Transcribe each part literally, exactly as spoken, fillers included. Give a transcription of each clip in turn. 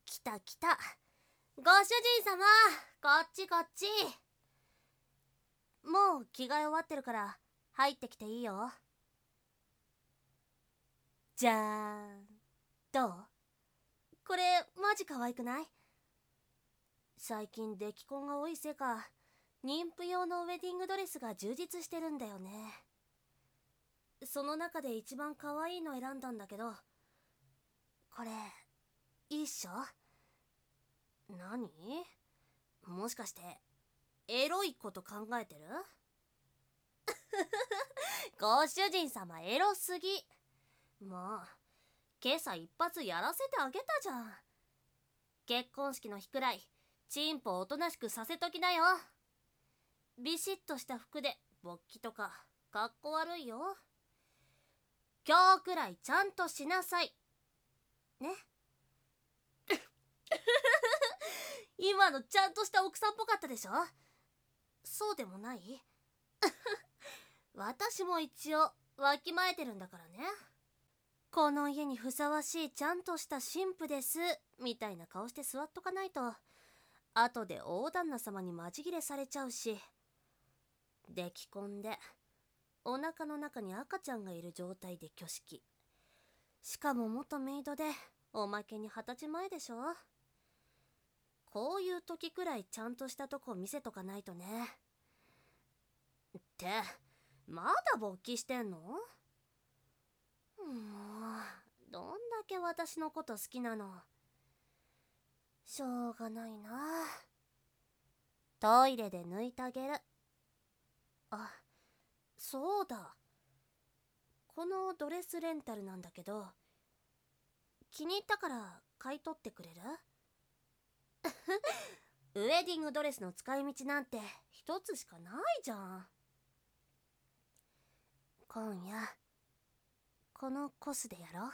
来た来た。ご主人様、こっちこっち。もう着替え終わってるから入ってきていいよ。じゃーん。どう？これマジ可愛くない？最近出来婚が多いせいか、妊婦用のウェディングドレスが充実してるんだよね。その中で一番可愛いの選んだんだけど、これいいっしょ？何？もしかしてエロいこと考えてる？ご主人様エロすぎ。もう今朝一発やらせてあげたじゃん。結婚式の日くらいチンポおとなしくさせときなよ。ビシッとした服で勃起とかかっこ悪いよ。今日くらいちゃんとしなさいね。今のちゃんとした奥さんっぽかったでしょ？そうでもない？私も一応わきまえてるんだからね。この家にふさわしいちゃんとした新婦ですみたいな顔して座っとかないと、後で大旦那様にマジギレされちゃうし。出来婚でお腹の中に赤ちゃんがいる状態で挙式、しかも元メイドでおまけに二十歳前でしょ。こういう時くらいちゃんとしたとこ見せとかないとね。ってまだ勃起してんの？もうどんだけ私のこと好きなの。しょうがないな。トイレで抜いてあげる。あ、そうだ。このドレスレンタルなんだけど、気に入ったから買い取ってくれる？ウェディングドレスの使い道なんて一つしかないじゃん。今夜このコスでやろう。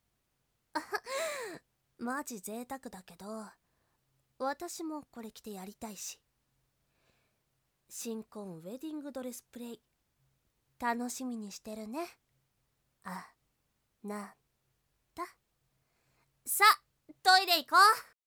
マジ贅沢だけど、私もこれ着てやりたいし。新婚ウェディングドレスプレイ楽しみにしてるね。あ、なんだ。さあトイレ行こう。